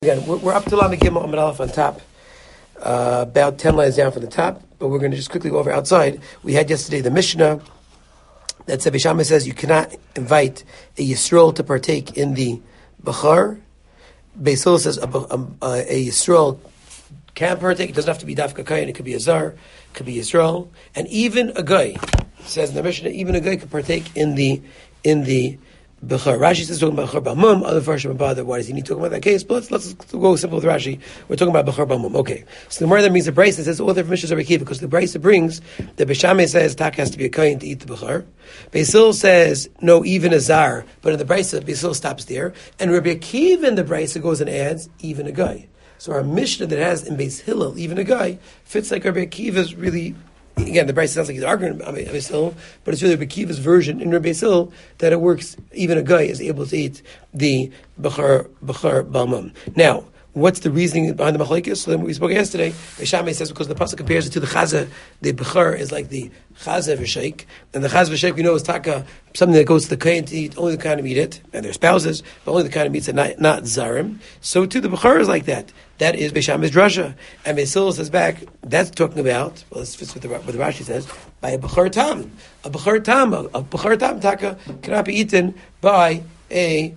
Again, we're up to Lamed Gimel Amud Aleph on top, about 10 lines down from the top, but we're going to just quickly go over outside. We had yesterday the Mishnah that said, Beis Shammai says you cannot invite a Yisrael to partake in the Bechar. Beis Hillel says a Yisrael can partake. It doesn't have to be Dafka Kayin, it could be a Zar, it could be Yisrael. And even a Guy, says in the Mishnah, even a Guy can partake in the Bechar. Rashi says talking about Bechar Balmum. Other version bother. Why does he need to talk about that case? But let's go simple with Rashi. We're talking about Bechar Balmum. Okay. So the Gemara that means the Brisa says all the Mishnahs are Rekiva because the Brisa brings the Beis Shammai says Tak has to be a kain to eat the Bechar. Beis Hillel says no, even a Zar. But in the Brisa, Beis Hillel stops there, and Rabbi Akiva in the Brisa goes and adds even a guy. So our Mishnah that has in Beis Hillel even a guy fits like Rabbi Akiva's really. Again, the Brisa sounds like he's arguing about Beis Hillel, but it's really Rabbi Akiva's version in Rabbi Beis Hillel that it works. Even a guy is able to eat the Bechar Balmum. Now, what's the reasoning behind the Machlokes? So then we spoke yesterday. Beis Shammai says because the pasuk compares it to the Chazah, the Bechar is like the Chazah v'Sheik, and the Chazah v'Sheik we know is taka, something that goes to the kain to eat. Only the kind of eat it, and their spouses, but only the kind of eats it, not zarim. So too the Bechar is like that. That is Beis Shammai's drasha, and Beis Hillel says back. That's talking about. Well, this fits with what the Rashi says by a Bechar tam. A Bechar tam taka cannot be eaten by a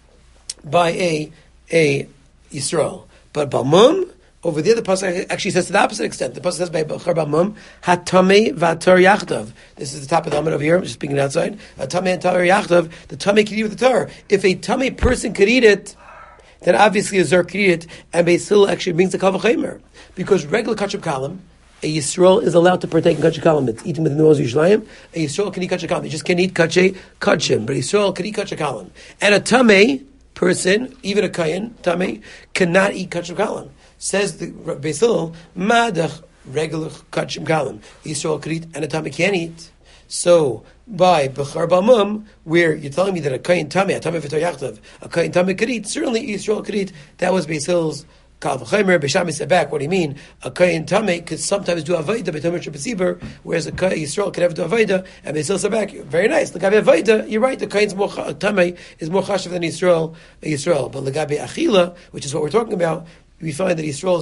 Yisrael. But Balmum, over there, the pasuk actually says to the opposite extent. The pasuk says by Bechar Balmum, Hatame v'Tar Yachdav. This is the top of the Amud over here. I'm just speaking outside. Hatame and Tar Yachdav. The Tame can eat with the Tar. If a Tame person could eat it, then obviously a Zer could eat it, and Beis Hillel actually brings the Kal V'Chomer. Because regular Kachim Kalam, a Yisrael is allowed to partake in Kachim Kalam. It's eaten within the walls of Yerushalayim. A Yisrael can eat Kachim Kalam. He just can't eat Kachim, but a Yisrael can eat Kachim Kalam. And a Tame person, even a Kayin, Tame, cannot eat Kachim Kalam. Says the Beis Hillel, Madach, regular Kachim Kalam. Yisrael could eat, and a Tame can't eat. So, by Bechar Balmum, where you're telling me that a Kayin Tame, a Tame v'Tar Yachdav, a Kayin Tame could eat, certainly Yisrael could eat, that was Beis Hillel's Kal V'Chomer. Beis Shammai said back, what do you mean? A Kayin Tame could sometimes do Avaida, B'Tomer Shebesiber, whereas a Yisrael could never do Avaida, and Beis Hillel said back, very nice, L'gabe Avaida, you're right, the Kayin's Tame is more chashav than Yisrael, but L'gabe Achila, which is what we're talking about, we find that Yisrael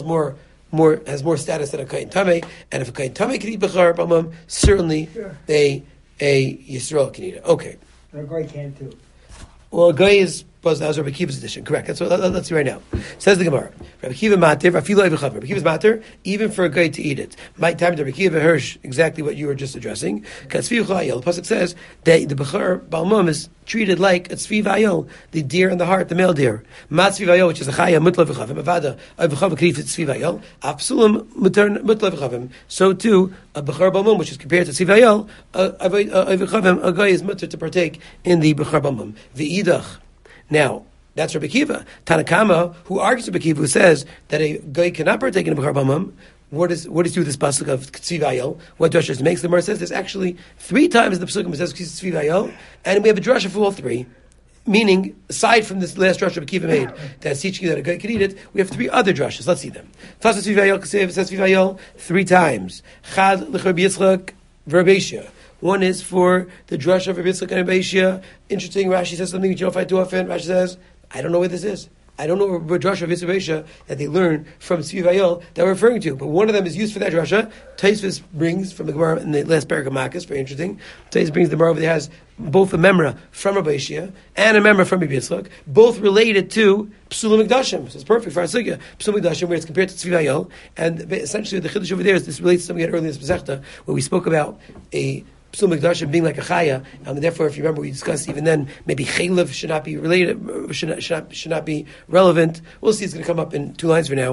is has more status than a Kayin Tame, and if a Kayin Tame can eat Bechar Balmum, certainly a Yisrael can eat it. Okay. A guy can too. Well, a guy was Rabbi Akiva's edition. Correct. That's what. Let's see right now. Says the Gemara. Rabbi Akiva matir. Rabbi Akiva's matir, even for a guy to eat it. My time to Rabbi Akiva Hirsch exactly what you were just addressing. The pasuk says that the Bechar Balmum is treated like a tzvi vayol, the deer in the heart, the male deer. Mat tzvi vayol, which is a chaya mutla v'chavim. Avada avchav krif tzvi vayol. Absolum mutla v'chavim. So too a Bechar Balmum, which is compared to tzvi vayol, avchavim, a guy is mutter to partake in the Bechar Balmum. V'idach. Now, that's Rabbi Akiva. Tanakama, who argues with Rabbi Akiva, who says that a guy cannot partake in a Bechar Balmum, what is do with this pasuk of Tzvi Vayol? What drasha makes? The Gemara says there's actually 3 times the pasuk says Tzvi Vayol, and we have a drasha for all 3. Meaning, aside from this last drasha Rabbi Akiva made that's teaching you that a guy can eat it, we have 3 other drashas. Let's see them. First, Tzvi Vayol says Tzvi Vayol 3 times. Chad l'Rabbi Yitzchak v'Rabbi. One is for the drasha of Rabbi Yitzchak and Rabbi Ishia. Interesting, Rashi says something that you don't find too often. Rashi says, I don't know what this is. I don't know what drasha of Yitzchak and Rabbi Ishia that they learn from Tzvi Vayol that we're referring to. But one of them is used for that drasha. Taisvis brings from the Gemara in the last parak of Makkas, very interesting. Taisvis brings the Gemara over there has both a memra from Rabbi Ishia and a memra from Rabbi Yitzchak, both related to Psulim Mikdashim. So it's perfect for our sugya. Psulim Mikdashim, where it's compared to Tzvi Vayol. And essentially the Chiddush over there is this relates to something we had earlier in this Masechta, where we spoke about a Psul Mikdashim being like a chaya, and therefore, if you remember, we discussed even then maybe chaylev should not be related, should not be relevant. We'll see. It's going to come up in 2 lines from now.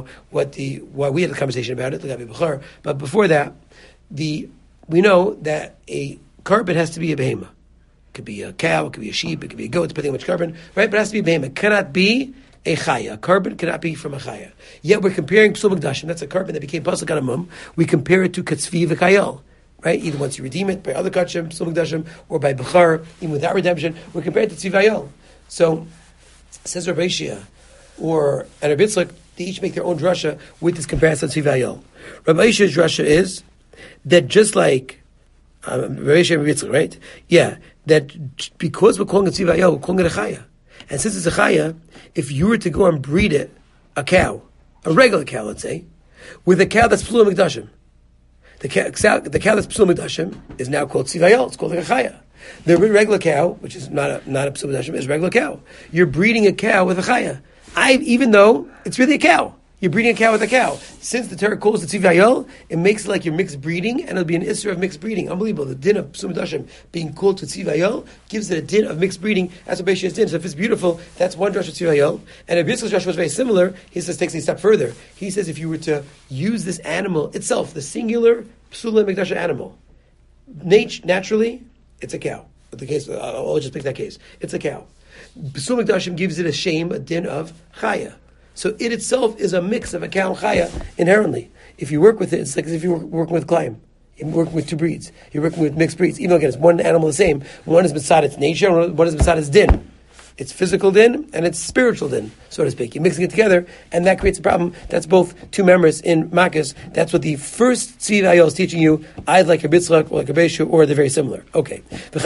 Why we had a conversation about it, but before that, we know that a carbon has to be a behema. It could be a cow, it could be a sheep, it could be a goat, depending on which carbon, right? But it has to be a behema. It cannot be a chaya. A carbon cannot be from a chaya. Yet we're comparing Psul Mikdashim. That's a carbon that became pasuk on a mum. We compare it to katzvi v'kayol. Right? Either once you redeem it by other kachim, Psul Mikdashim, or by Bechar, even without redemption, we're compared to Tzvi Vayol. So, says Rabbi Ishia, and Rabbi Yitzchak, they each make their own drasha with this comparison to Tzvi Vayol. Rabbi Ishia's drasha is that just like Rabbi Ishia and Rabbi Yitzchak, right? Yeah, that because we're calling it Tzvi Vayol, we're calling it a chaya. And since it's a chaya, if you were to go and breed it a cow, a regular cow, let's say, with a cow that's Psul Mikdashim. The cow that's Psul Mikdashim is now called Tzivayol. It's called a Chaya. The regular cow, which is not a Psul Mikdashim, is a regular cow. You're breeding a cow with a Chaya. Even though it's really a cow. You're breeding a cow with a cow. Since the Torah calls it Tzivayol, it makes it like you're mixed breeding, and it'll be an Isser of mixed breeding. Unbelievable. The din of Psul Mikdashim being called to Tzivayol gives it a din of mixed breeding. That's what Beishas din. So if it's beautiful, that's one drush of Tzivayol. And if Yisrael's drush was very similar, he says, takes it a step further. He says if you were to use this animal itself, the singular Psul Mikdashim animal, naturally, it's a cow. But the case, I'll just pick that case. It's a cow. Psul Mikdashim gives it a din of Chaya. So it itself is a mix of a cow and chaya inherently. If you work with it, it's like as if you were working with Klaim. You're working with two breeds. You're working with mixed breeds. Even though again, it's one animal the same. One is beside its nature, one is beside its din. It's physical din and it's spiritual din, so to speak. You're mixing it together, and that creates a problem. That's both two members in Makkos. That's what the first Tzivayol is teaching you, either like a Bitzchak or like a Beishu, or they're very similar. Okay.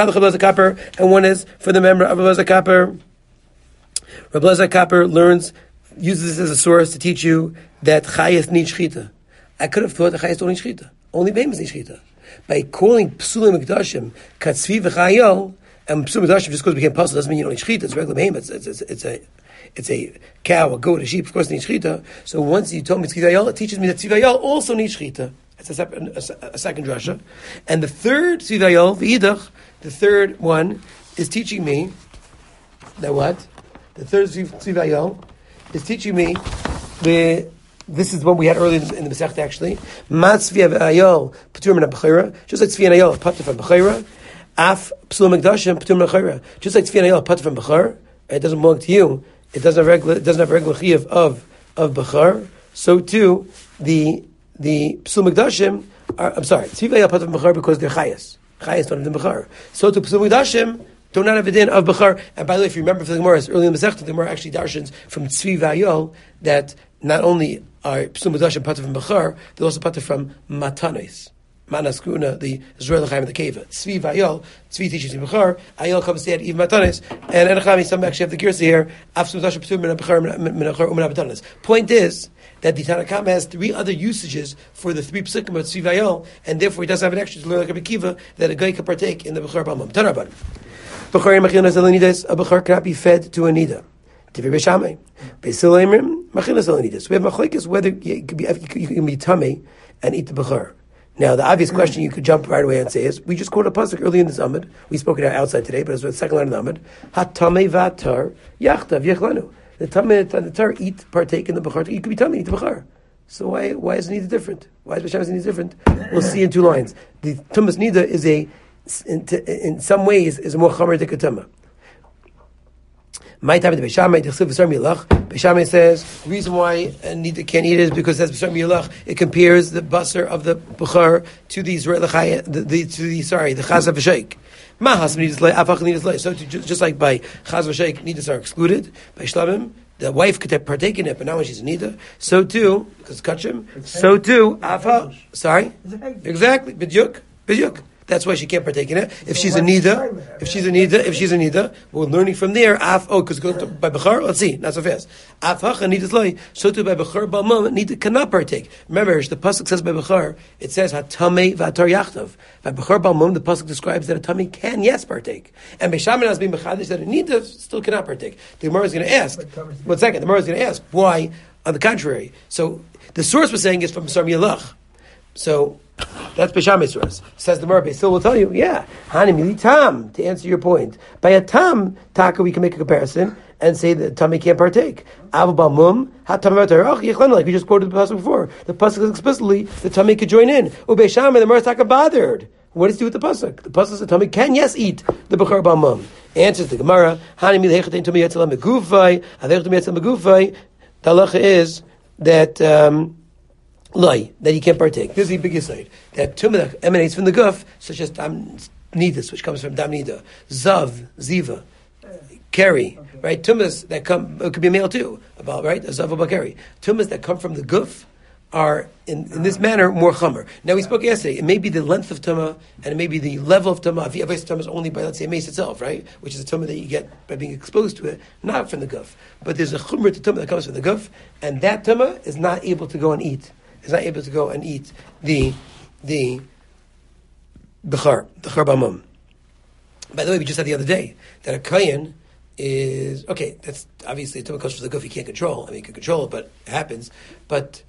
And one is for the member of Rabbi Elazar Kapper. Rabbi Elazar Kapper uses this as a source to teach you that chayas need shchita. I could have thought that chayas don't need shchita. Only behemoths need shchita. By calling psulim mikdashim katzvi v'chayol, and psulim mikdashim just because it became puzzle doesn't mean you don't need shchita. It's regular behemoths. It's a cow, a goat, a sheep. Of course, it needs shchita. So once you told me tzivayol, it teaches me that tzivayol also needs shchita. It's a second drasha. And the third tzivayol, v'idach, the third one is teaching me that what? The third tzivayol is teaching me this is what we had earlier in the Masechta actually. Matzvi ayol patur min b'chayra, just like tzvi and ayol patur from b'chayra. Af psul mikdashim patur min b'chayra, just like tzvi and ayol patur from b'char. It doesn't belong to you. It doesn't have regular chiyuv of b'char. So too the psul mikdashim are. I'm sorry, tzvi and ayol patur from b'char because they're chayas. Chayas don't have the b'char. So too psul mikdashim do not have a din of Bechar. And by the way, if you remember from the Gemara, early in the Masechta, the Gemara actually darshans from Tzvi Vayol that not only are Psum B'dashim pater from Bechar, they're also pater from Matanes. Manas Kuna, the Israel Chaim, the Keva. Tzvi Vayol, Tzvi teaches in Bechar, Ayol comes to add even Matanes, and Enachami, some actually have the Girsa here, Af Psum B'dashim pater min Bechar, min Bechar, u'min Matanes. Point is, that the Tanakh has three other usages for the three psukim of Tzvi Vayol, and therefore he doesn't have an extra to learn like a Kiva that a guy can partake in the Bechar Balmam. Tanarban. Bechar and Machilas Elanidas, a Bechar cannot be fed to a Nida. Tivi Beshamay. Beisil Emrim, Machilas Elanidas. We have Machlekes whether you can be tummy and eat the Bechar. Now, the obvious question you could jump right away and say is, we just quoted a pasuk early in this Amud. We spoke it out outside today, but it's the second line of the Amud. Ha-tamei v'atar yachtav yechlanu. The tamei and the tar partake in the Bechar. You could be tummy, eat the Bechar. So why is Nida different? Why is Beshamay Nida different? We'll see in two lines. The Tumas Nida is in some ways is a more chamer dekatama. My time at the Beishamay says the reason why Nida can't eat it is because that's B'sar Milach. It compares the basar of the Bechar to the Israel the Chaz v'Sheik. Mahas Nidas Lei, Afach Nidas Lei. So just like by Chaz v'Sheik, Nidas are excluded. By Shlamim, the wife could partake in it, but not when she's a Nida. So too, because Kachim. So too, Afach. Sorry, exactly. B'dyuk. That's why she can't partake in it. If she's a nida, we're learning from there. Because by Bechar, let's see, not so fast. Afach nidas loy. So too by Bechar balmam nida cannot partake. Remember, the pasuk says by Bechar, it says hatamei v'atar yachtav. By Bechar balmam, the pasuk describes that a tamei can partake, and Beishamay has been bechadish that a nida still cannot partake. The Gemara is going to ask. 1 second, the Gemara is going to ask why. On the contrary, so the source we're saying is from B'sar Milach. So that's Beishamay's source. Says the Gemara, still will tell you, Hani mili tam, to answer your point. By a tam, taka, we can make a comparison and say that tummy can't partake. Avu b'mum, hatam v'tarach, yichlanu, like we just quoted the pasuk before. The pasuk says explicitly the tummy could join in. Beishamay, the Gemara taka bothered. What does it do with the pasuk? The pasuk says the tummy can, eat the bechar b'mum. Answers the Gemara, Hani mili hechatein tummy yetzel megufay, adech tummy yetzel megufay. The halacha is that, that you can't partake. This is the biggest side. That tumah that emanates from the guf, such as dam nidus, which comes from dam nida, zav, ziva, keri, right? Tumas that come, it could be male too, about right, a zav or keri. Tumas that come from the guf are in this manner more chamer. Now we spoke yesterday. It may be the length of tumah and it may be the level of tumah. If you have tumah is only by, let's say, a mace itself, right, which is a tumah that you get by being exposed to it, not from the guf. But there's a chumrah to tumah that comes from the guf, and that tumah is not able to go and eat. Is not able to go and eat the bechar b'mum. By the way, we just said the other day that a kayin is okay. That's obviously tumah comes from the guf. You can't control. I mean, you can control it, but it happens. But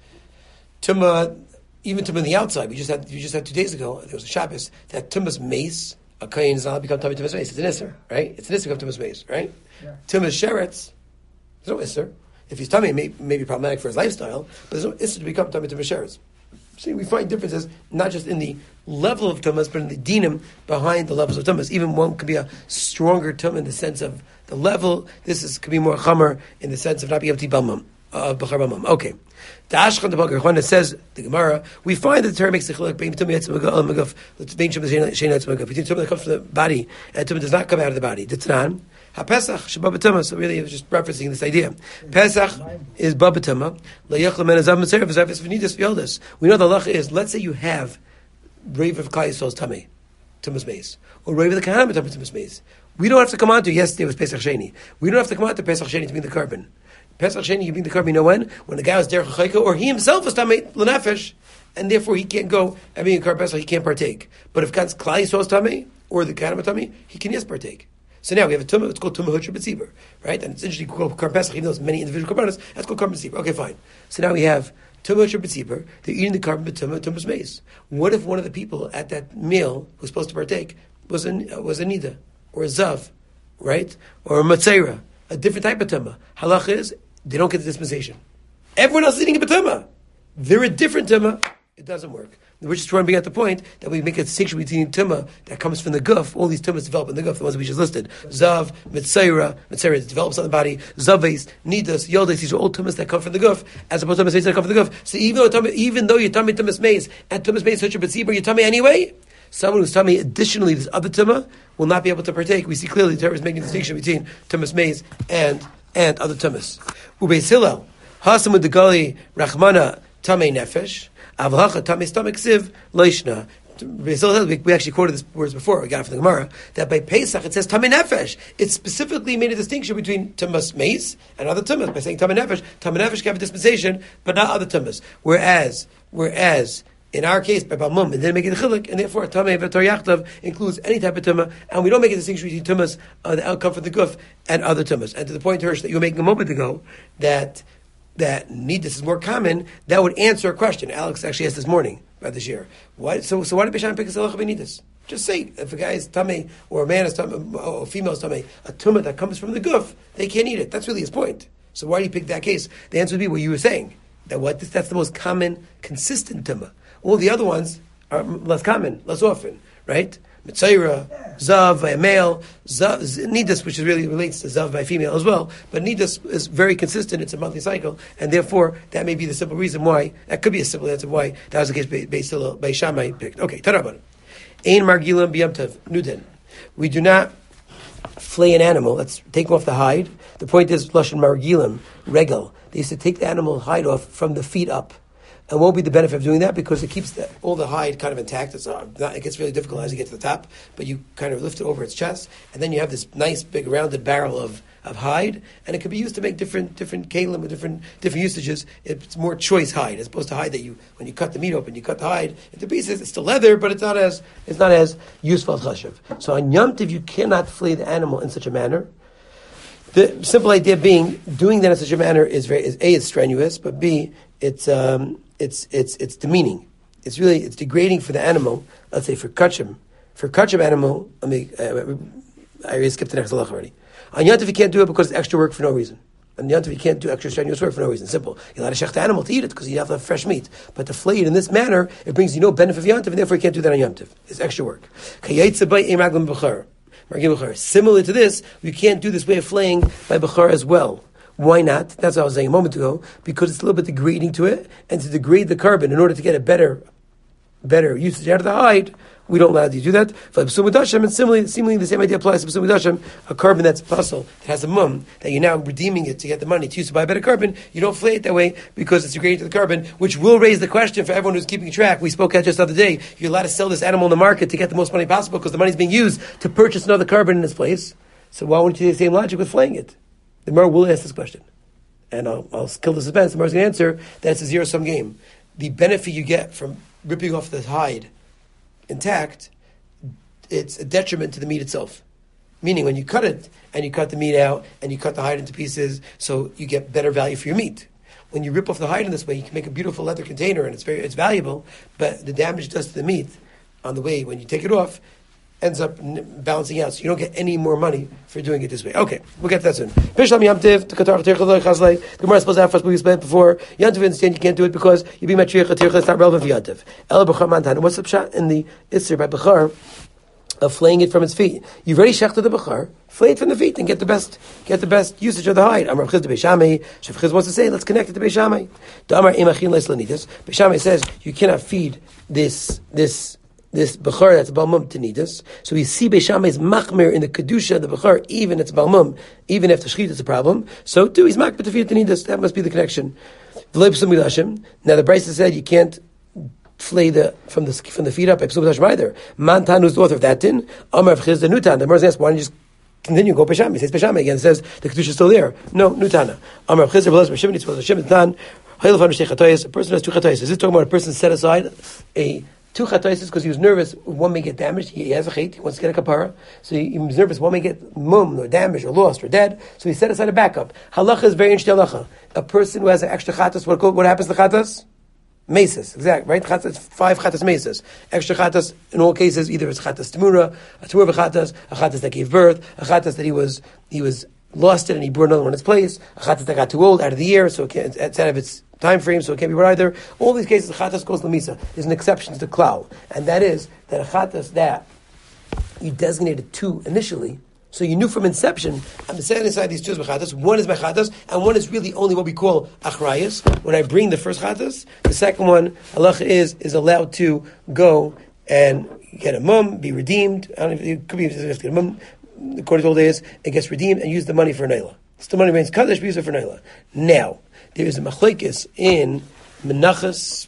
tumah, even tumah on the outside, we just had 2 days ago. There was a Shabbos that tumah's mace. A kayin is not allowed to become tumah's mace. It's an isser, right? It's an isser to become tumah's mace, right? Yeah. Tumah's sheretz, there's no isser. If he's tummy, it may be problematic for his lifestyle, but there's no isser to become tumah's sheretz. See, we find differences not just in the level of tumas, but in the dinim behind the levels of tumas. Even one could be a stronger tumah in the sense of the level. Could be more chamer in the sense of not being able to eat b'char b'mum. Okay. The Ashkan the Bagar says the Gemara. We find that the Torah makes the chiluk between tumah maguf, between tumah that comes from the body and tumah does not come out of the body. Ditnan. HaPesach sheba b'tumah. So really, I was just referencing this idea. Pesach is ba b'tumah. La'yachlam and azav mitzvah v'zayvus v'nidus v'yoldas. We know the halacha is. Let's say you have rave of Klal Yisrael's tummy, tumas meis, or rave of the Kahanim tumas meis. We don't have to come on to yesterday was Pesach Sheni. We don't have to come on to Pesach Sheni to bring the carbon. Pesach Sheni, you bring the carbon. You know when? When the guy was derech chayka, or he himself was tamei l'nefesh, and therefore he can't go and being a carbon Pesach. He can't partake. But if Klal Yisrael's tamei or the Kahanim tummy, he can yes partake. So now we have a tumah, it's called tumah hutra b'tzibur, right? And it's interesting to call Karban Pesach, even though there's many individual karbanos, that's called Karban b'tzibur. Okay, fine. So now we have tumah hutra b'tzibur, they're eating the carbon b'tumah, tumah's mace. What if one of the people at that meal who's supposed to partake was a nida, or a zav, right? Or a matzeira, a different type of tumah. Halach is, they don't get the dispensation. Everyone else is eating a tumah. They're a different tumah. It doesn't work. We're just trying to bring out the point that we make a distinction between tumah that comes from the guf. All these tumahs develop in the guf, the ones we just listed. Zav, Mitzaira develops on the body. Zaves, Nidas, Yoldes, these are all tumahs that come from the guf, as opposed to tumahs that come from the guf. So even though you're tummy tumas maze, and tumas maze such a betzibur, you're tummy anyway, someone who's tummy additionally this other tumah will not be able to partake. We see clearly the Torah is making a distinction between tumas maze and other tumahs. Ubeis Hillel, Hasam with the Gali, Rachmana, Tamei Nefesh, Avlacha Tamei Stomach Siv, Leishna. We actually quoted this words before, we got it from the Gemara, that by Pesach it says Tamei Nefesh. It specifically made a distinction between Tumas Meis and other Tumas. By saying Tamei Nefesh can have a dispensation, but not other Tumas. Whereas, in our case, by Balmum, it didn't make it a chilik, and therefore Tamei V'Tor Yachtav includes any type of Tumah, and we don't make a distinction between Tumas, the outcome from the Guf, and other Tumas. And to the point, Hirsch, that you were making a moment ago, that nidus is more common, that would answer a question. Alex actually asked this morning about this year. So why did Beishan pick a halacha b'nidus? Just say, if a guy is tamei, or a man is tamei, or a female is tamei, a tumah that comes from the guf, they can't eat it. That's really his point. So why do you pick that case? The answer would be what you were saying. That's the most common, consistent tumah. All the other ones are less common, less often, right? Mitzaira, Zav by a male, Nidus, which really relates to Zav by a female as well, but Nidus is very consistent, it's a monthly cycle, and therefore that may be the simple reason why, that could be a simple answer why that was the case by Shammai picked. Okay, Taraban. Ein Margilam B'Yamtav, Nuden. We do not flay an animal, let's take off the hide. The point is, Lashon Margilam, Regal. They used to take the animal hide off from the feet up. And what will be the benefit of doing that? Because it keeps all the hide kind of intact. It gets really difficult as you get to the top, but you kind of lift it over its chest, and then you have this nice big rounded barrel of hide, and it can be used to make different kalim with different usages. It's more choice hide as opposed to hide that when you cut the meat open, you cut the hide into pieces. It's still leather, but it's not as useful as chashav. So on Yom Tov you cannot flay the animal in such a manner. The simple idea being doing that in such a manner is it's strenuous, but B it's demeaning. It's degrading for the animal. Let's say for kachim animal. I already skipped the next halach already. On Yom Tov you can't do it because it's extra work for no reason. On Yom Tov you can't do extra strenuous work for no reason. Simple. You're allowed to shech the animal to eat it because you have to have fresh meat. But to flay it in this manner, it brings you no benefit of Yom Tov, and therefore you can't do that on Yom Tov. It's extra work. Similar to this, you can't do this way of flaying by bechar as well. Why not? That's what I was saying a moment ago. Because it's a little bit degrading to it, and to degrade the carbon in order to get a better usage out of the hide, we don't allow you to do that. And seemingly the same idea applies to B'sum Midashim, a carbon that's puzzle, that has a mum, that you're now redeeming it to get the money to use to buy a better carbon. You don't flay it that way because it's degrading to the carbon, which will raise the question for everyone who's keeping track. We spoke at just the other day. You're allowed to sell this animal in the market to get the most money possible because the money is being used to purchase another carbon in its place. So why wouldn't you use the same logic with flaying it? The Gemara will ask this question. And I'll kill the suspense. The Gemara's going to answer that it's a zero-sum game. The benefit you get from ripping off the hide intact, it's a detriment to the meat itself. Meaning when you cut it, and you cut the meat out, and you cut the hide into pieces, so you get better value for your meat. When you rip off the hide in this way, you can make a beautiful leather container, and it's valuable, but the damage it does to the meat on the way, when you take it off, ends up balancing out. So you don't get any more money for doing it this way. Okay, we'll get to that soon. The Gemara is supposed to have first we explained before. Yantiv understand you can't do it because you be matriach tircha. It's not relevant for Yantiv. El b'char mantan. What's the pshat in the Isser by b'char of flaying it from its feet? You've already shechted the b'char. Flay it from the feet and get the best usage of the hide. Amar Chiz de Beishamai. Shef Chiz wants to say, let's connect it to Beishamai. The Amar Imachin Les Lanitas. Beishamai says you cannot feed this Bechar that's Balmum Tanidas. So we see Beishamai's machmir in the Kedusha, the Bechar, even it's Balmum, even after Shechit it's a problem. So too, he's machmir to feed Tanidas. That must be the connection. Now the Brisa said you can't flay from the feet up. Either. Mantan, who's the author of that din? Amar Chiz the Nutan. The Gemara asks, why don't you just continue, go Beishamai? He says Beishamai again. It says the Kedusha is still there. No, Nutana. Amar Chiz the Shimon, it's Shimon Tan. A person has two chatayis. Is this talking about a person set aside two chatayis because he was nervous one may get damaged? He has a chait, he wants to get a kapara, so he was nervous one may get mum or damaged or lost or dead, so he set aside a backup. Halacha is very interesting halacha. A person who has an extra chatas, what happens to chatas? Meses, exactly, right? Chatas, 5 chatas meses. Extra chatas, in all cases, either it's chatas temura, a temura of a chatas that gave birth, a chatas that he was lost it and he brought another one in its place, a chatas that got too old, out of the year, so it's out of its time frame, so it can't be brought either. All these cases, chatas goes lamisa. There's an exception to the klal, and that is that a chatas that you designated 2 initially, so you knew from inception, I'm setting aside these 2 chatas. One is my chatas, and one is really only what we call achrayas. When I bring the first chatas, the second one, halacha is allowed to go and get a mum, be redeemed. I don't know if it could be get a mum. According to old days, it gets redeemed and use the money for naila. Still money remains kaddish, but use it for naila. Now, there is a machlekes in Menachas.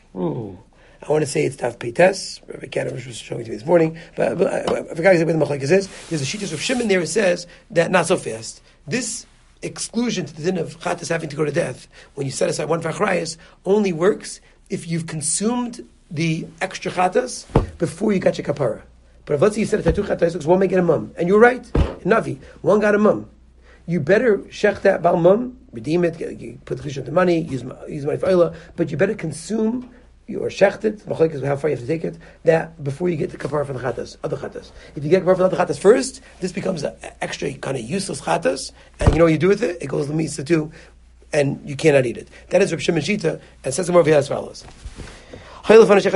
I want to say it's Tav Peites. Rabbi Kaddish was showing it to me this morning, but I forgot exactly where the machlekes is. There's a shittus of Shimon there. It says that not so fast. This exclusion to the din of chatas having to go to death when you set aside one for achrayas only works if you've consumed the extra chatas before you got your kapara. But if let's say you set aside 2 chatas, because one may get a mum, and you're right, in Navi, one got a mum. You better shech that bal mum, redeem it, put the kedusha into money, use money for oila, but you better consume or shecht it, machlekes how far you have to take it, that before you get the kapara from the chatas, other chatas. If you get kapara from the other chatas first, this becomes an extra kind of useless chatas, and you know what you do with it? It goes lemisa too, and you cannot eat it. That is Reb Shimon Shita, and says the more as follows. If you have 2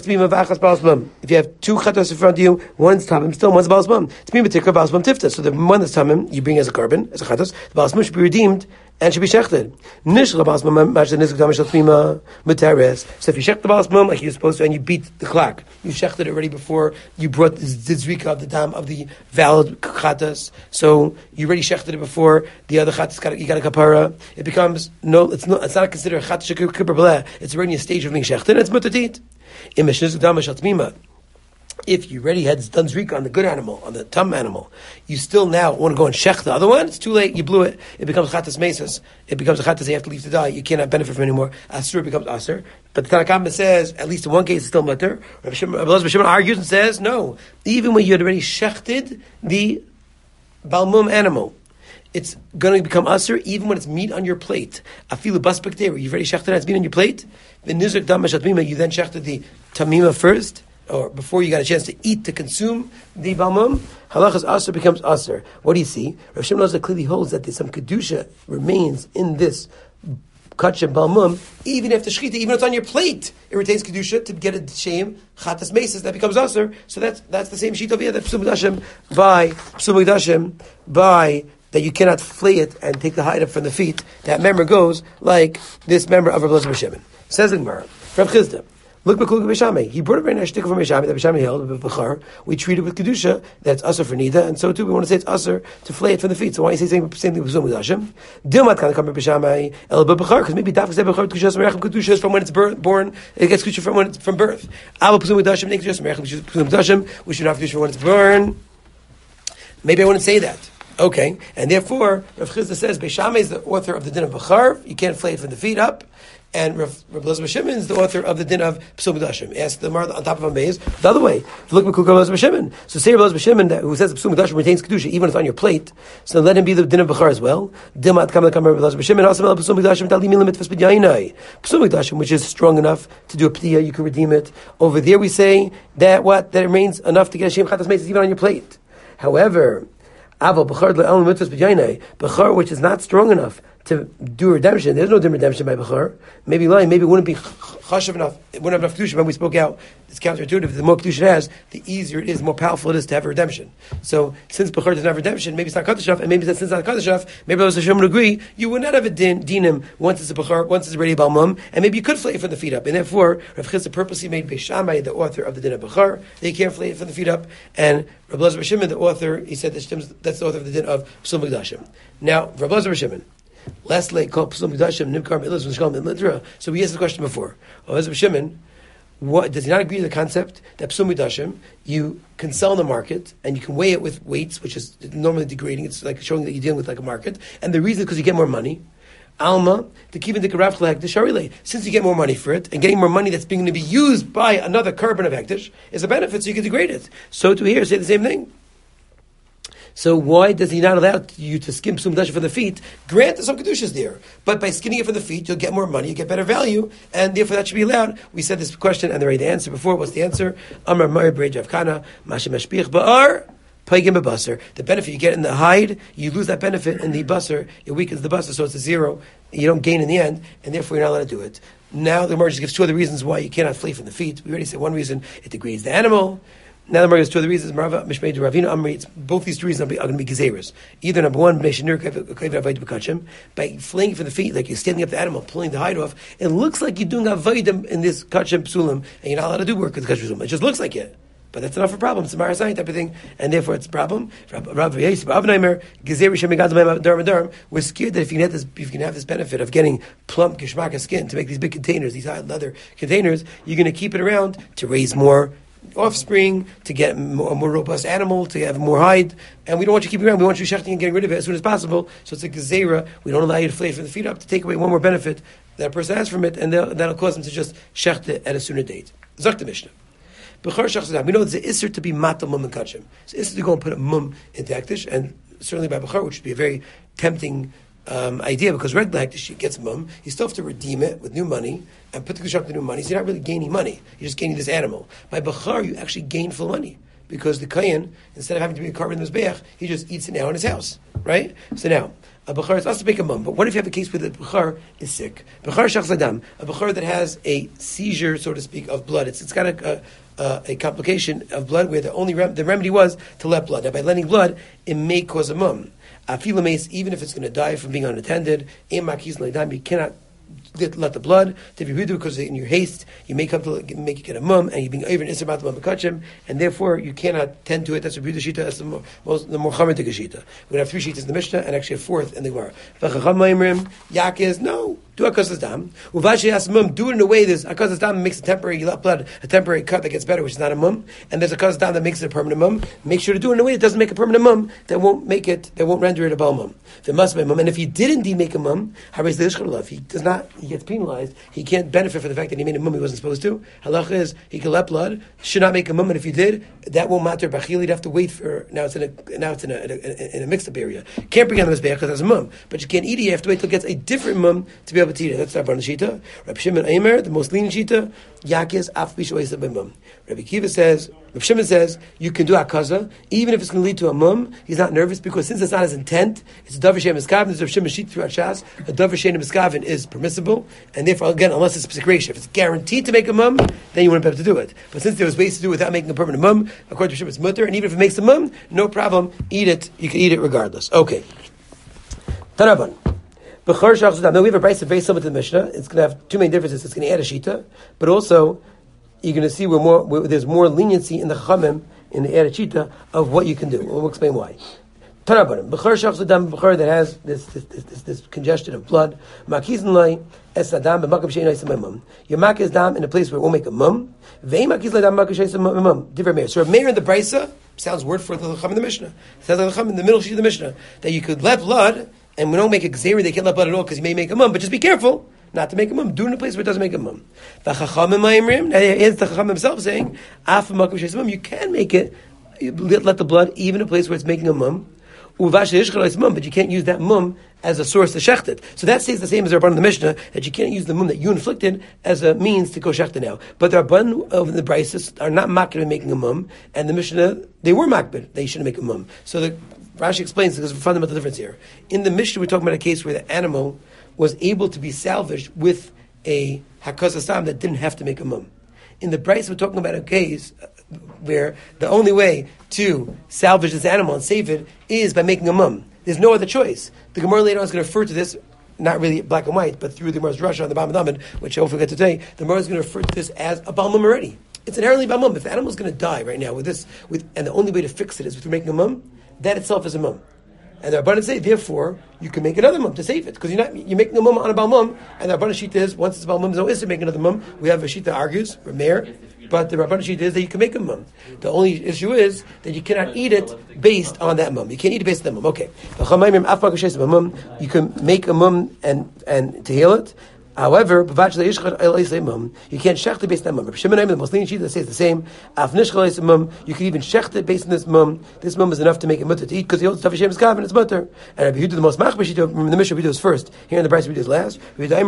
chatas in front of you, one's tamim, still one's balas mum. It's me b'tikra balas mum tifta. So the one that's tamim, you bring as a carbon, as a chatas. The balas mum should be redeemed and should be shechted. Nishla balas mum match the nizuk tamish tmima b'teres. So if you shecht the balas mum like you're supposed to, and you beat the clock, you shechted it already before you brought the zrika of the dam of the valid chatas. So you already shechted it before the other chatas. You got a kapara. It becomes it's not considered a chatas shekir kippur bleh. It's already a stage of being shechted. It's mutatit. If you already had done zrika on the good animal, on the tum animal, you still now want to go and shech the other one, it's too late, you blew it, it becomes chatas mesas, it becomes a chatas you have to leave to die, you cannot benefit from it anymore, asur becomes asur. But the Tanakh says, at least in one case it's still mutter. Rabbi Shimon argues and says, no, even when you had already shechted the balmum animal, it's going to become asur even when it's meat on your plate. Afilu bas b'ktera, you've already shechted it, it's meat on your plate. The nizuk dam mashatmima, you then shechted the tamima first, or before you got a chance to eat, to consume the balmum. Halachas asur becomes asur. What do you see? Rav Shimon also clearly holds that there's some kedusha remains in this kachim balmum, even after shechita, even if it's on your plate, it retains kedusha to get a shame chatas meses that becomes asur. So that's the same sheet over here that psum mikdashim by that you cannot flay it and take the hide up from the feet. That member goes like this member of Rabbi Shimon. Says the Gemara, Rav Chizda, Look, he brought a very nice shtickle from Beishamai that Beishamai held with Bechar. We treat it with kedusha that's usher for nida, and so too we want to say it's usher to flay it from the feet. So why you say same thing with Hashem? Dilmat can come from Beishamai el Bechar because maybe dafkas Bechar kedusha is from when it's born. It gets kedusha from when it's from birth. Abba Pesum with Hashem, we should have kedusha from when it's born. Maybe I wouldn't say that. Okay, and therefore Rav Chizda says Beishamai is the author of the din of Bechar. You can't flay it from the feet up. And Rav Elazar Shimon is the author of the din of Psum Dashim. Ask the Mar on top of Amaze the other way. If you look at Elazar Shimon, so say Elazar Shimon who says Psum Dashim retains kedusha even if it's on your plate. So let him be the din of Bechar as well. Dilmat kam Elazar Shimon also Psum Dashim tali milim mitzvahs b'yainai. Psum Dashim, which is strong enough to do a p'tiyah, you can redeem it. Over there we say that that it remains enough to get a shem chatas metzes even on your plate. However, Aval Bechar le'al mitzvahs b'yainai, Bechar which is not strong enough to do redemption. There's no redemption by Bechar. Maybe lying, maybe it wouldn't be chashav enough. It wouldn't have enough kedusha. When we spoke out, it's counterintuitive. The more kedusha it has, the easier it is, the more powerful it is to have a redemption. So since Bechar doesn't have redemption, maybe it's not kadashaf, and maybe since it's not kadashaf, maybe Elazar Shimon would agree, you would not have a dinim once it's a Bechar, once it's already a Balmum, and maybe you could flay it from the feet up. And therefore, Rav Chizda purposely made Beishamai the author of the din of Bechar. They can't flay it from the feet up. And Rav Elazar Shimon, the author, he said that's the author of the din of Psum Mikdashim. Now, Rav Elazar Shimon, lastly, called Psum Mikdashim, Nimkar Mi'ilus, V'Shkal Mi'ilitra. So we asked the question before. Rav Elazar Shimon, does he not agree to the concept that Psum Mikdashim, you can sell in the market, and you can weigh it with weights, which is normally degrading, it's like showing that you're dealing with like a market, and the reason is because you get more money. Alma, to keep in the Rav Chalek, the Sharile, since you get more money for it, and getting more money that's being to be used by another carbon of Hektish, is a benefit, so you can degrade it. So to here, say the same thing. So why does he not allow you to skin Psum Dashim from the feet? Granted, some Kedushas there, but by skinning it from the feet, you'll get more money, you get better value, and therefore that should be allowed. We said this question, and they're ready to answer before. What's the answer? Amar Mari Brej Avkana, Masha Mashpich Ba'ar, Paigim Basar. The benefit you get in the hide, you lose that benefit in the basar, it weakens the basar, so it's a zero. You don't gain in the end, and therefore you're not allowed to do it. Now the Gemara just gives two other reasons why you cannot flay from the feet. We already said one reason, it degrades the animal. Now the Gemara gives two other reasons. Marava Mishmei de Ravina Amri. Both these two reasons are going to be gezeres. Either number one, by flaying from the feet, like you're standing up the animal, pulling the hide off. It looks like you're doing avodim in this kachem psulim, and you're not allowed to do work with the kachem psulim. It just looks like it. But that's enough for problem. It's a marasai type of thing, and therefore it's a problem. We're scared that if you can have this benefit of getting plump geshmaka skin to make these big containers, these high leather containers, you're going to keep it around to raise more offspring, to get a more robust animal, to have more hide, and we don't want you to keep it around. We want you shechting and getting rid of it as soon as possible. So it's a gezerah. We don't allow you to flay it from the feet up to take away one more benefit that a person has from it, and that'll cause them to just shecht it at a sooner date. Zok the Mishnah. We know it's an isser to be matal mum and kachim. It's isser to go and put a mum into hektish, and certainly by Bechar, which would be a very tempting idea, because regular hektish gets mum, you still have to redeem it with new money and put the kush up to new money. So you're not really gaining money; you're just gaining this animal. By Bechar, you actually gain full money, because the kayin, instead of having to be a carbon in the mizbeach, he just eats it now in his house, right? So now, a Bechar is also to make a mum, but what if you have a case where the Bechar is sick? Bechar shach zadam, a Bechar that has a seizure, so to speak, of blood. It's got a complication of blood where the remedy was to let blood. Now, by letting blood, it may cause a mum. Even if it's going to die from being unattended, you cannot let the blood to be redo, because in your haste you make up to make it get a mum, and you're being even isser about the mum kachim, and therefore you cannot tend to it. That's a redo shita. That's the more chamatik shita. We have three shitas in the Mishnah and actually a fourth in the Gemara. Yaakis, no. Do akasas dam. Uvashi has mum. Do it in a way. There's akasas dam makes a temporary blood, a temporary cut that gets better, which is not a mum. And there's akasas dam that makes it a permanent mum. Make sure to do it in a way that doesn't make a permanent mum. That won't render it a bal mum. There must be a mum. And if he did indeed make a mum, he does not. He gets penalized. He can't benefit from the fact that he made a mum he wasn't supposed to. Halacha is he can let blood. Should not make a mum. And if he did, that won't matter. Bachil, he'd have to wait for. Now it's in a mixed up area. Can't bring on the mizbeach because that's a mum. But you can't eat it. You have to wait till it gets a different mum to be able to eat it. That's not Rabban Shita. Rabbi Shimon Aimer, the most lenient Shita, Yaakis af bishoysa b'mum. Rabbi Kiva says, Rabbi Shimon says, you can do akaza, even if it's going to lead to a mum. He's not nervous, because since it's not his intent, it's a davar she'em miskavin. There's Rabbi Shimon Shita throughout Shas. A davar she'em miskavin is permissible, and therefore, again, unless it's a specific ratio. If it's guaranteed to make a mum, then you wouldn't be able to do it. But since there was ways to do it without making a permanent mum, according to Shimon, it's mutter, and even if it makes a mum, no problem, eat it. You can eat it regardless. Okay. Taraban. Bechar shach zadam. Now we have a price very similar to the Mishnah. It's going to have two main differences. It's going to add a shita, but also you're going to see where there's more leniency in the Chachamim, in the Eretz of what you can do. We'll explain why. Tarabanim, Bechar Shachs Adam Bechar that has this congestion of blood. Makizn Lai Es Adam B'Makam Shein Eisam Mum. You mak his dam in a place where it won't make a mum. Ve'im Makiz Lai Dam Makam Shein Mum. Different Meir. So Rav Meir in the Brisa sounds word for the Chacham in the Mishnah. It says the Chacham in the middle sheet of the Mishnah that you could let blood, and we don't make a gzeri. They can't let blood at all because you may make a mum. But just be careful not to make a mum. Do it in a place where it doesn't make a mum. The Chachamim Ma'imrim. Here's the Chacham himself saying, Af Makam Shein Mum. You can make it. Let the blood even in a place where it's making a mum. But you can't use that mum as a source to shecht it. So that stays the same as the Rabban in the Mishnah, that you can't use the mum that you inflicted as a means to go shecht it now. But the Rabban of the Brises are not makbid in making a mum, and the Mishnah, they were makbid, they shouldn't make a mum. So the Rashi explains there's a fundamental difference here. In the Mishnah, we're talking about a case where the animal was able to be salvaged with a hakas asam that didn't have to make a mum. In the Bryce, we're talking about a case where the only way to salvage this animal and save it is by making a mum. There's no other choice. The Gemara later on is going to refer to this, not really black and white, but through the Gemara's Rasha on the Bam Damid, which I won't forget today, the Gemara is going to refer to this as a Bal Mum already. It's inherently Bal Mum. If the animal is going to die right now with this, and the only way to fix it is through making a mum, that itself is a mum. And the Rabbanan say, therefore, you can make another mum to save it. Because you're making a mum on a Bal Mum, and the Rabbanan Shita is, once it's a Bal Mum, there's no issue to make another mum. We have a Shita argues, Rameir, but the Rabbanan Shita is that you can make a mum. The only issue is that you cannot eat it based on that mum. You can't eat it based on that mum. Okay. You can make a mum and to heal it. However, you can't shecht it based on that mum. Shimon the most lenient sheet that says the same. You can even shecht it based on this mum. This mum is enough to make it mutter to eat because he holds Tav Hashem is kav and it's mutter. And Rabbi Yehuda the most machbir sheet, remember the Mishnah we do is first. Here in the Bryce we do is last.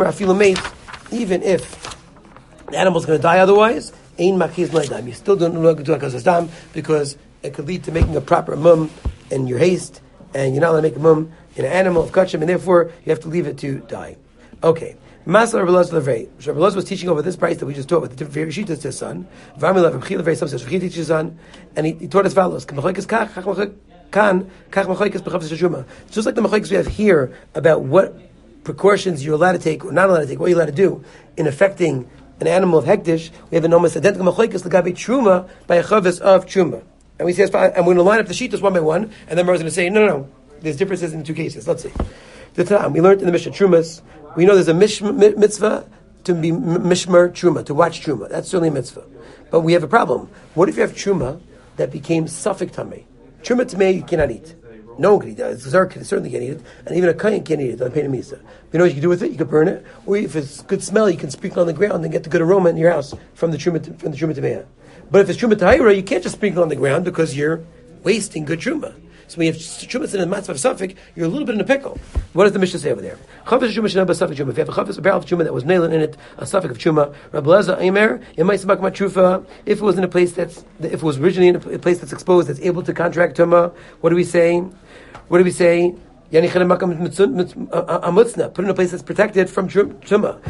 Even if the animal's going to die otherwise, ein makiz laydam. You still don't know do hakas dam because it could lead to making a proper mum in your haste, and you're not allowed to make a mum in an animal of kachim, and therefore you have to leave it to die. Okay. Masar Rabbi Elazar was teaching over this price that we just taught with the different Rishitas to his son. Teaches his son, and he taught as follows: just like the machlokes we have here about what precautions you're allowed to take or not allowed to take, what you're allowed to do in affecting an animal of hektish, we have an almost identical machlokes l'gabe truma by a chavis of truma, and we say, and we're going to line up the shitas one by one, and then we're going to say, no, there's differences in the two cases. Let's see. The time we learned in the Mishnah Trumas. We know there's a mitzvah to be mishmer truma, to watch truma. That's certainly a mitzvah. But we have a problem. What if you have truma that became suffik tamei? Truma tamei you cannot eat. No one can eat it. Zar certainly can't eat it, and even a kain can't eat it. On pain of misa. You know what you can do with it? You can burn it, or if it's good smell, you can sprinkle on the ground and get the good aroma in your house from the truma tamei. But if it's truma tahira, you can't just sprinkle on the ground because you're wasting good truma. So when you have Shumas in a matzvah of Safik, you're a little bit in a pickle. What does the Mishnah say over there? Chavis Shumas Shnei Safik Chuma. If you have a barrel of Chuma that was nailing in it, a Safik of Chuma, Rabbi Elazar Aimer, it might smak matrufa. If it was in a place if it was originally in a place that's exposed, that's able to contract Tuma, what do we say? Put it in a place that's protected from Tuma.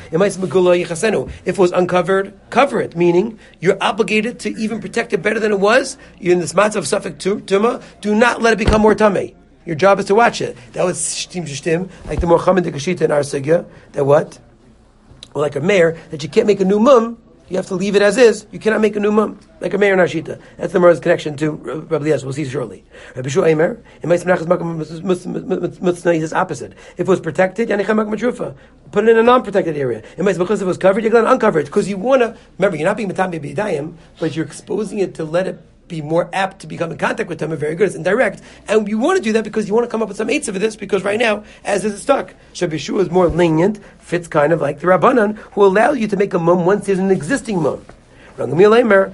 If it was uncovered, cover it. Meaning, you're obligated to even protect it better than it was. You're in this matzah of Safek Tuma. Do not let it become more tamei. Your job is to watch it. That was shtim, like the Mochamed de Kashita in our Sugya, that what? Or like a mayor, that you can't make a new mum. You have to leave it as is. You cannot make a new mum, like a mayor in Arshita. That's the Gemara's connection to Rabbi Eliezer. We'll see shortly. Rabbi Shua Eimer, in Ma'aseh Menachos he says opposite. If it was protected, put it in a non-protected area. In Ma'aseh Menachos, if it was covered, you're going to uncover it. Because you want to, remember, you're not being Matam B'Yadayim, but you're exposing it to let it be more apt to become in contact with them. Very good. It's indirect. And you want to do that because you want to come up with some eights of this, because right now, as is, it's stuck. Rabbi Yeshua is more lenient, fits kind of like the Rabbanan, who allow you to make a mum once there's an existing mum. Don't do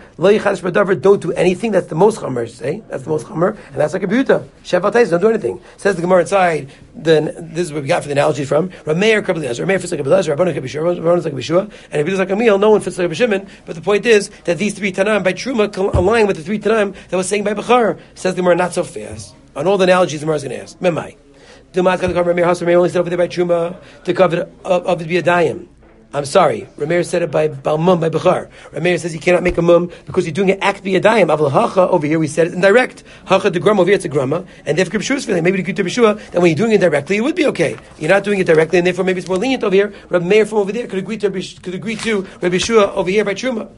anything. That's the most chamer, say. That's the most chamer, and that's like a buta. Shevatais, don't do anything. Says the Gemara inside. Then this is what we got for the analogy from Rameir, Rabbi Eliezer. Rameir fits like Rabbi Eliezer. Rabbanan is like Yeshua, and if he does like Amil, no one fits like Rabbi Shimon. But the point is that these three Tanaim by Truma align with the three Tanaim that was saying by Bechar. Says the Gemara, not so fast. On all the analogies, the Gemara is going to ask. Memai. The Gemara going to cover Rameir. Rameir only said over there by Truma to cover of it be a dayim. I'm sorry. Rameir said it by Balmum, by Bechar. Rameir says you cannot make a mum because you're doing an act b'yadayim. Avul hacha over here we said it indirect. Hacha de grama over here it's a grama, and therefore B'Shua's feeling maybe the good to B'Shua that when you're doing it directly it would be okay. You're not doing it directly, and therefore maybe it's more lenient over here. Rameir from over there could agree to Rabbi Shua over here by Truma.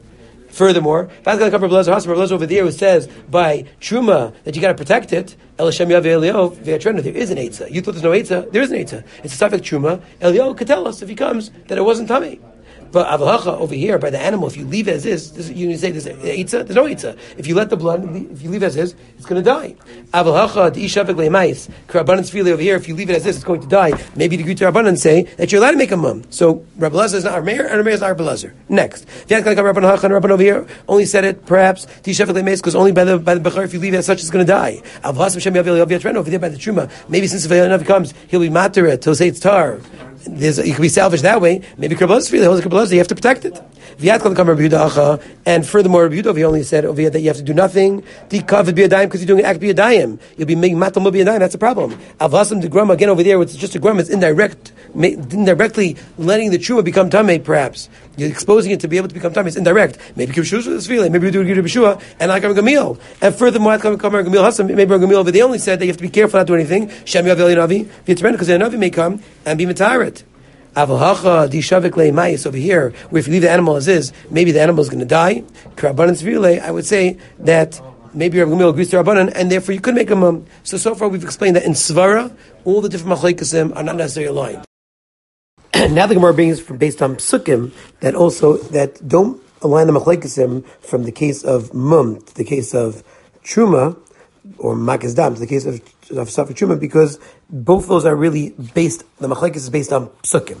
Furthermore, over there who says by truma that you got to protect it. There is an eitzah. You thought there's no eitzah. There is an eitzah. It's a suffix truma. Eliyahu could tell us if he comes that it wasn't tummy. But avalacha over here by the animal, if you leave as is, you say there's eitzah. There's no eitzah. If you let the blood, if you leave as is, it's going to die. Avalacha deishavik leimais. Karabanan tefillah over here, if you leave it as is, it's going to die. Maybe the Gutar Rabbanan say that you're allowed to make a mum. So Rabbi Elazar is not our mayor, and our mayor is not Rabbi Elazar. Next, Rabban over here only said it perhaps deishavik leimais because only by the bechar if you leave it as such, it's going to die. Avalacha Shem Yavel over there by the truma. Maybe since the Vayanav comes, he'll be materet. He'll say it's tar. You can be salvaged that way. Maybe Kabbalah's free. The whole Kabbalah's you have to protect it. And furthermore, Rabbi Yehuda only said over here that you have to do nothing. Because you're doing an act biyadayim. You'll be making matam biyadayim. That's a problem. Avlasam de grama again over there. It's just a grama. It's indirectly letting the truma become tamei. Perhaps you're exposing it to be able to become tamei. It's indirect. Maybe Kibshus with this maybe we do it Bishua and like Gamil. And furthermore, maybe Gamil over there only said that you have to be careful not to do anything. Shem Yavel Navi because the Navi may come and be matarit. Avalacha dishavik leimais over here, where if you leave the animal as is, maybe the animal is going to die. I would say that maybe Rabbi Gamil agrees to Rabbanan, and therefore you could make a mum. So far we've explained that in Svara, all the different machlekasim are not necessarily aligned. Now the Gemara brings from based on psukim that don't align the machlekasim from the case of mum to the case of truma or makas dam to the case of Safar Truma, because both of those are really based, the machlekes is based on psukim.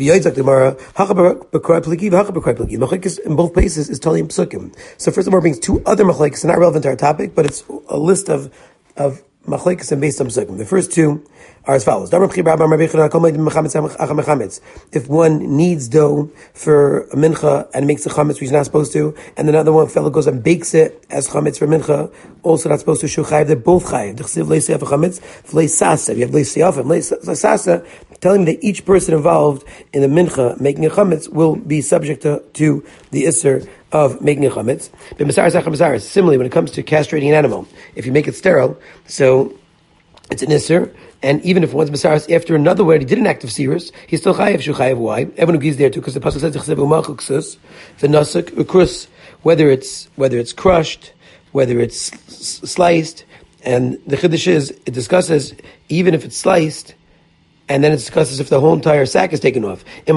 Machlekes in both places is totally psukim. So first of all, brings two other machlekes, not relevant to our topic, but it's a list of machlekes and based on psukim. The first two are as follows. If one needs dough for a mincha and makes a chametz which he's not supposed to, and another one fellow goes and bakes it as chametz for mincha, also not supposed to shu chayiv, they're both chayiv. You have leisiyaf and leisasa, telling me that each person involved in the mincha making a chametz will be subject to the isser of making a chametz. Similarly, when it comes to castrating an animal, if you make it sterile, so it's an isser, and even if one's Masaras after another word, he did an act of Sirus, he's still Chayev, Shuchayev. Why? Everyone agrees there too, because the Pasuk says, the Nasuk, Ukrus, whether it's crushed, whether it's sliced, and the Chiddush is, it discusses, even if it's sliced, and then it discusses if the whole entire sack is taken off. If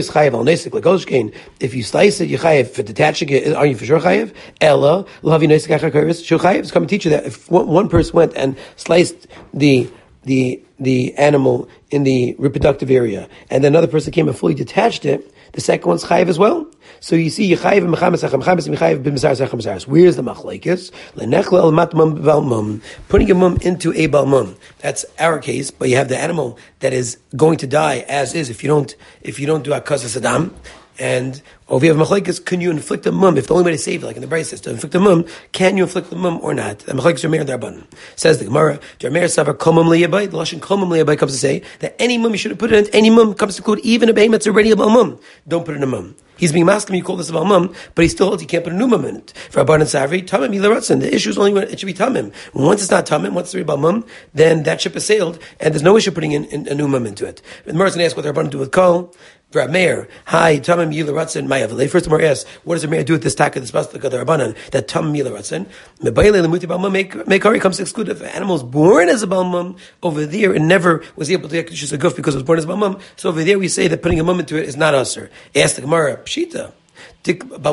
you slice it, you chayev. For detaching it, are you for sure chayev? Ella, lahavi nesek achar kairis. Shul chayev is coming to teach you that if one person went and sliced the animal in the reproductive area, and then another person came and fully detached it, the second one's chayiv as well. So you see, Yechayiv and Mechametz Achem, Mechametz and Yechayiv b'Mesaras Achem Mesaras. Where's the machlekes? Lenechel el mat mum b'al mum. Putting a mum into a bal mum. That's our case, but you have the animal that is going to die as is if you don't do akaz sadam. And over here, machlekes, can you inflict a mum? If the only way to save it, like in the Brayos says, to inflict a mum, can you inflict the mum or not? The machlekes are meir d'Rabbanan. Says the Gemara, Jermeir Savar Komum Liyabai. The Lashon Komum Liyabai comes to say that any mum you should have put it in. Any mum comes to include even a behemoth that's already a bal mum. Don't put it in a mum. He's being masking, you call this a bal mum, but he still holds he can't put a new mum in it. For Rabbanan Savri, Tamim Yilaratzin. The issue is only when it should be Tamim. Once it's not Tamim, once it's already bal mum, then that ship has sailed, and there's no issue putting in a new mum into it. The Gemara is going to ask what the Rabbanan do with kol. Rav Meir, hi, Tamim Yila Ratzin, Mayav. First of all, asks, what does the Meir do with this taka, this pasuk of the Rabbanan, that Tamim Yila Ratzin? Mebayle Lemuti Balmum, Mekari comes to exclude if an animal is born as a Balmum, over there, and never was able to get Kedusha a goof because it was born as a Balmum, so over there we say that putting a mum into it is not usher. Ask the Gemara, Pshita. A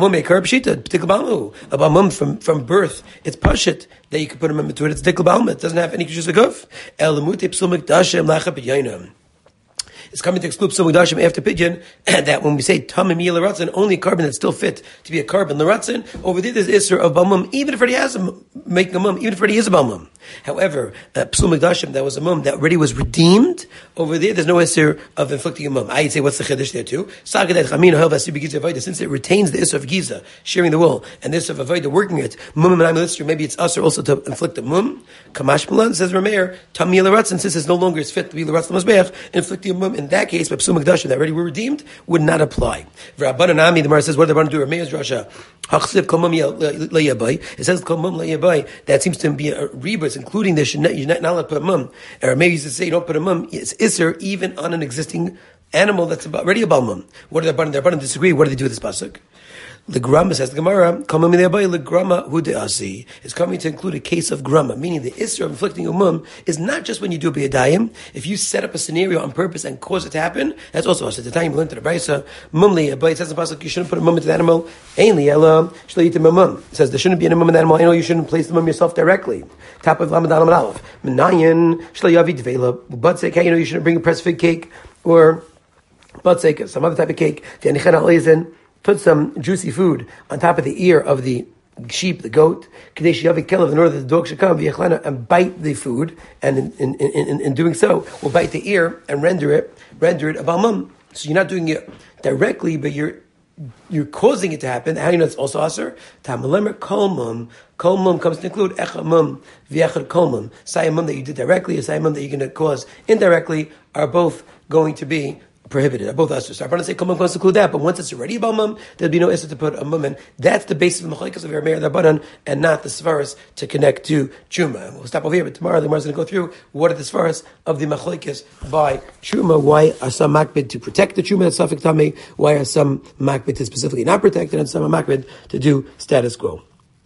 balmum from birth, it's pashit that you can put a mum into it. It's dikl balmum. It doesn't have any kedusha guf. It's coming to exclude Psul Mikdashim after Pidyon, that when we say Tamim Yil L'Ratzin, only a carbon that's still fit to be a carbon L'Ratzin, over there there's Isser of Balmum, even if already has making a mum, even if already is a Balmum. However, Psul Mikdashim, that was a mum that already was redeemed, over there's no Isser of inflicting a mum. I'd say, what's the Chiddush there too? Since it retains the Isser of Giza, sharing the wool, and the Isser of Avodah, working it, maybe it's Isser also to inflict a mum. Kamash Milan says Rameir, Tamim Yil L'Ratzin, since it's no longer is fit to be L'Ratzin L'Mazbeach, inflicting a mum in that case, but Psul Mikdashim that already were redeemed would not apply. Rabbanan Ami, the Gemara says, what do they want to do? Rameir's Rasha, Hachsiv Kol Mum Le'Yabai. It says Kol Mum Le'Yabai. That seems to be a rebus, including this. You're not allowed to put a mum. Or maybe used to say you don't put a mum. It's Isser even on an existing animal that's already a balmum. What do the Rabbanan disagree? What do they do with this pasuk? The grama, says the Gemara, is coming to include a case of grama, meaning the isra of inflicting a mum is not just when you do biyadayim. If you set up a scenario on purpose and cause it to happen, that's also us. At the time you learned to the Brisa, mumli, it says in the pasuk, you shouldn't put a mum into the animal. Ainli ela shleyitim mum. It says there shouldn't be any mum in the animal. You shouldn't place the mum yourself directly. Top of lamed aleph aleph. Menayin shleyavi dveila. Batzek, you shouldn't bring a pressed fig cake or batzek, some other type of cake. Put some juicy food on top of the ear of the sheep, the goat, in order that the dog should come and bite the food, and in doing so, will bite the ear and render it a balmum. So you're not doing it directly, but you're causing it to happen. How do you know it's also aser? Tamalemer kolmum. Kolmum comes to include echamum v'echad kolmum. Sayamum that you did directly, and sayamum that you're going to cause indirectly are both going to be prohibited. Both us. So I'm going to say kolmum comes to include that, but once it's already a balmum, there'll be no issue to put a mum in. That's the basis of the machlokes of Meir Rabbanan, and not the svaras to connect to Truma. We'll stop over here, but tomorrow the Gemara is going to go through what are the svaras of the machlokes by Truma. Why are some makbid to protect the Truma that's suffix tamei? Why are some makbid to specifically not protect it, and some are makbid to do status quo?